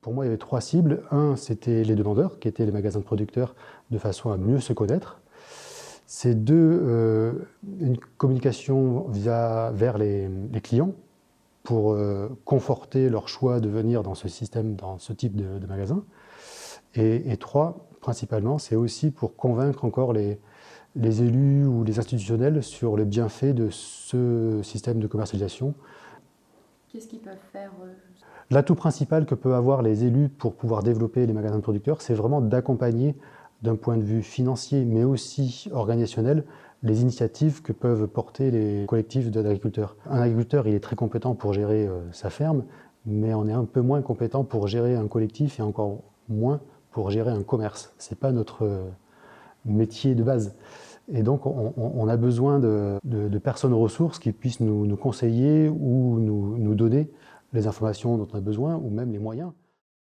Pour moi, il y avait 3 cibles. Un, c'était les demandeurs, qui étaient les magasins de producteurs, de façon à mieux se connaître. C'est 2, une communication vers les clients pour conforter leur choix de venir dans ce système, dans ce type de magasin. Et 3, principalement, c'est aussi pour convaincre encore les élus ou les institutionnels sur le bienfait de ce système de commercialisation. Qu'est-ce qu'ils peuvent faire L'atout principal que peuvent avoir les élus pour pouvoir développer les magasins de producteurs, c'est vraiment d'accompagner d'un point de vue financier, mais aussi organisationnel, les initiatives que peuvent porter les collectifs d'agriculteurs. Un agriculteur, il est très compétent pour gérer sa ferme, mais on est un peu moins compétent pour gérer un collectif et encore moins pour gérer un commerce. Ce n'est pas notre métier de base. Et donc, on a besoin de personnes ressources qui puissent nous conseiller ou nous donner les informations dont on a besoin, ou même les moyens.